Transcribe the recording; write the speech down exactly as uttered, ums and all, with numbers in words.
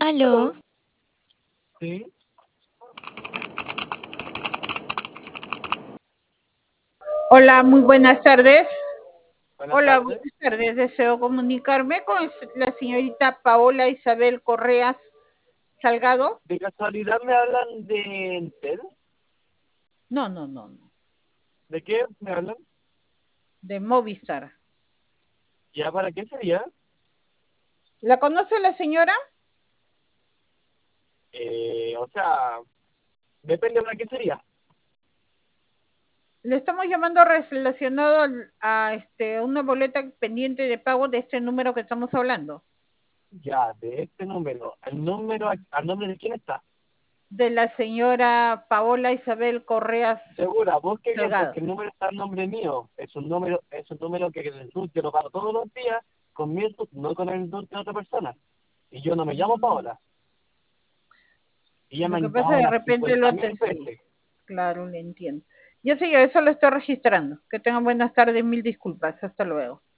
Aló, Sí, Hola, muy buenas tardes. buenas Hola, tardes. buenas tardes. Deseo comunicarme con la señorita Paola Isabel Correas Salgado. ¿De casualidad me hablan de Entel? No, no, no, no. ¿De qué me hablan? De Movistar. ¿Ya para qué sería? ¿La conoce la señora? Eh, o sea, depende para qué sería. Le estamos llamando relacionado al- a este, una boleta pendiente de pago de este número que estamos hablando. Ya, de este número. ¿Al número, al nombre de quién está? De la señora Paola Isabel Correas Segura, busque bien Salgado. porque el número está en nombre mío. Es un número, es un número que el surte lo pago todos los días con mi surte, no con el surte de otra persona. Y yo no me llamo Paola. Y ya me Lo que han pasa llamado de unas repente lo cincuenta mil te sí, veces. claro, le entiendo. Yo sé, yo eso lo estoy registrando. Que tengan buenas tardes, mil disculpas. Hasta luego.